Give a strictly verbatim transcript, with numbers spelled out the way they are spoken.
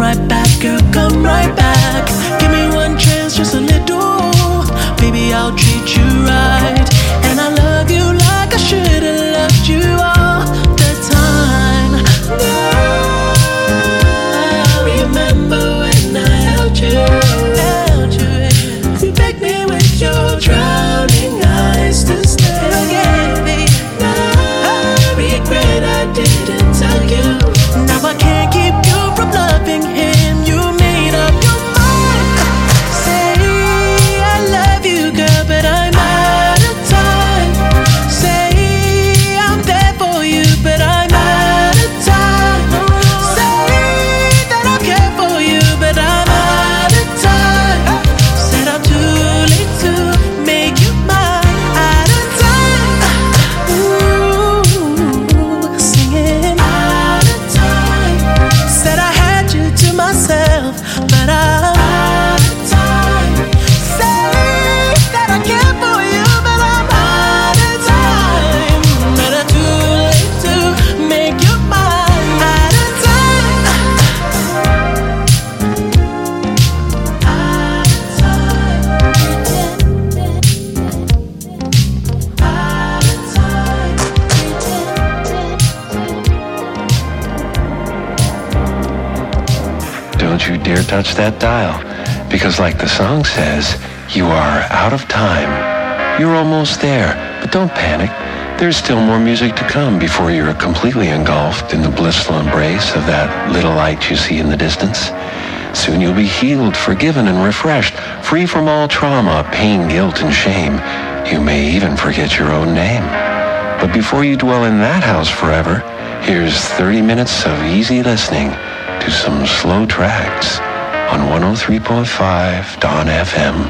right back, girl, come right back. Give me one chance, just a little. Baby, I'll treat you right. And I love you like I should have loved you all the time. I remember when I held you, held you. You begged me with your drowning eyes to stay again. I regret I didn't tell you. Now I can't keep you from loving him. You made up your mind. Say I love you, girl, but I'm out of time. Say I'm there for you, but I'm out of time. Say that I care for you, but I'm out of time. Said I'm too late to make you mine. Out of time. Ooh, singing out of time. Said I had you to myself, but I'm out of time. Say that I care for you, but I'm out of time. But I'm too late to make you mine. Out of time. Out of time. Out of time. Don't you dare touch that dial, because like the song says, you are out of time. You're almost there, but don't panic. There's still more music to come before you're completely engulfed in the blissful embrace of that little light you see in the distance. Soon you'll be healed, forgiven, and refreshed, free from all trauma, pain, guilt, and shame. You may even forget your own name. But before you dwell in that house forever, here's thirty minutes of easy listening to some slow tracks on one oh three point five Dawn F M.